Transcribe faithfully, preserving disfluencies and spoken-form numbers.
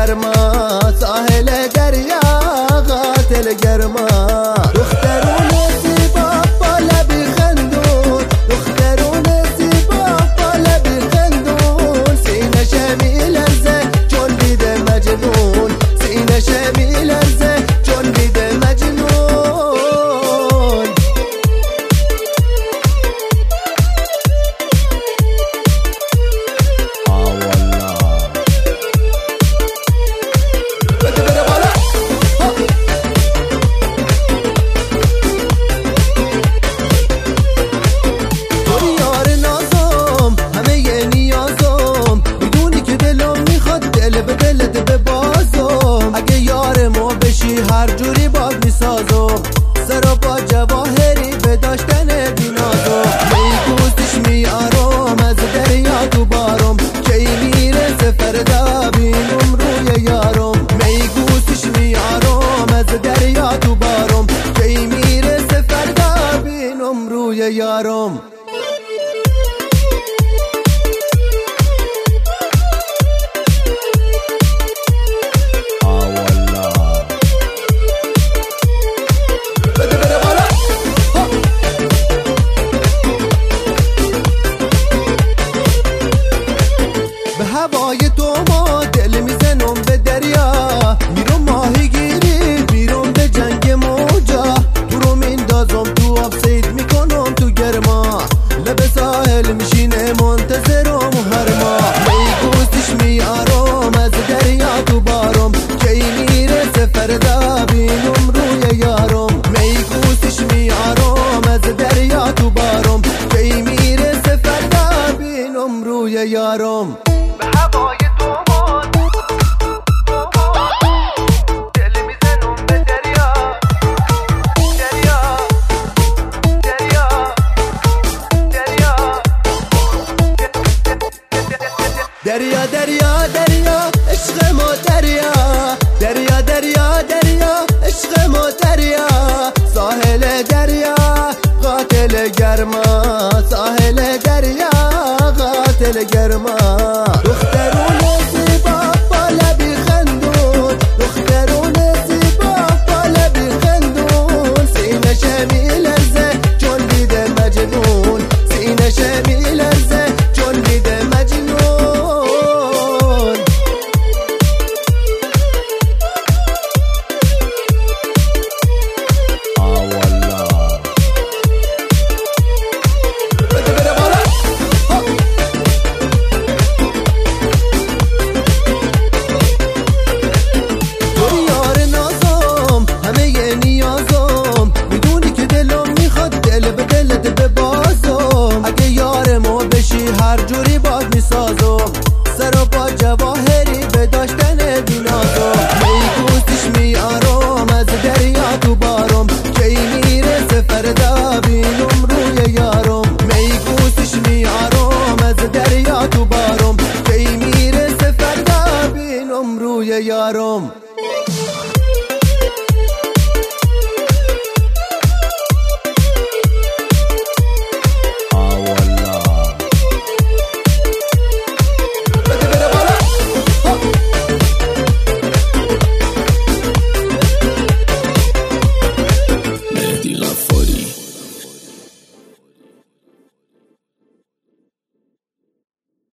گرما، ساحل دریا قاتل گرما. دخترون زیبا با لبی خندون، دخترون زیبا با لبی خندون، سینه شمی لرزه چون دیده مجنون، سینه شمی لرزه چون دیده مجنون. هر جوری باد میسازم سر با جواهری به داشتن دینازم. می دوستش میارم از دریا تو بارم، کی میرسه فردا بینم روی یارم. می دوستش میارم از دریا تو بارم، کی میرسه فردا بینم روی یارم. هوای تو ما دل میزنم به دریا، میرم ماهی گیری میرم به جنگ موجا، تو رو میندازم تو آب سید میکنم تو گرما، لب ساحل میشینه منتظرم هر ماه. می گوستش میارم از دریا تو بارم، کی میرسه فردا بینم روی یارم. می گوستش میارم از دریا تو بارم، کی میرسه فردا بینم روی یارم. هوای تو ما دل میزنم به دریا، دریا دریا دریا دریا دریا دریا عشق ما دریا، دریا دریا دریا عشق ما دریا. ساحل دریا قاتل گرما، ساحل دریا قاتل گرما. دخترون زیبا با لبی خندون، دخترون زیبا با لبی خندون، سینه شمی لرزه چون دیده مجنون، سینه شمی لرزه چون دیده مجنون. هر جوری باد میسازم سر و با جواهری به داشتن دینازم. می دوستش میارم از دریا تو بارم، کی میرسه فردا بینم روی یارم. می دوستش میارم از دریا تو بارم، کی میرسه فردا بینم روی یارم.